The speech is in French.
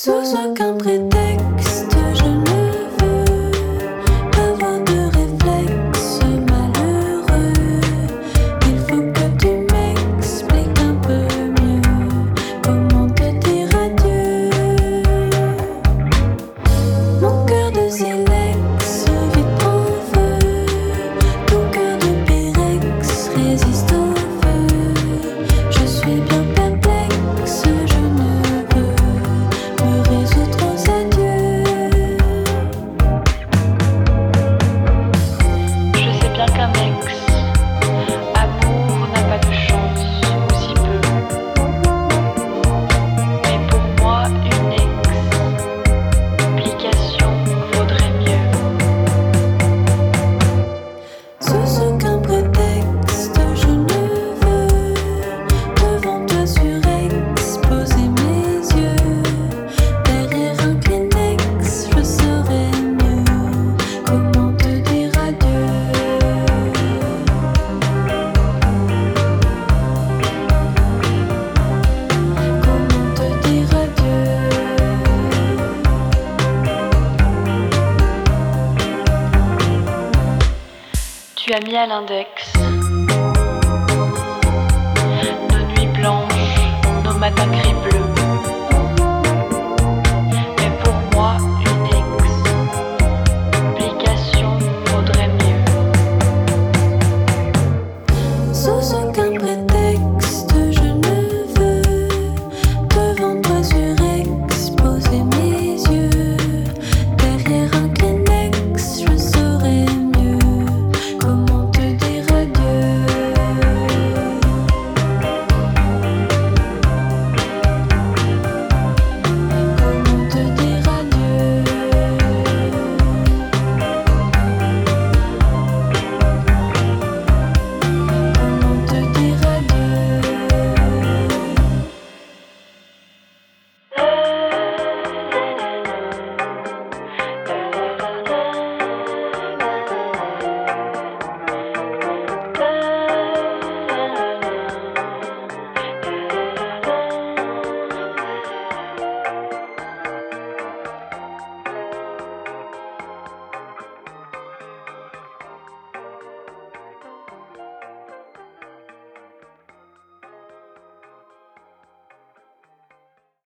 Sous aucun prétexte, je ne veux avoir de réflexe malheureux. Il faut que tu m'expliques un peu mieux comment te dire adieu. Mon cœur de silex vit en feu, ton cœur de pyrex résiste au feu. Je suis bien perplexe, je ne veux me résoudre aux adieux. Je sais bien qu'un ex, amour n'a pas de chance, ou si peu. Mais pour moi, une explication vaudrait mieux. Sous aucun prétexte, je ne veux devant toi surexposer mes yeux. Derrière un Kleenex, je saurais mieux comment te dire adieu. Comment te dire adieu. Tu as mis à l'index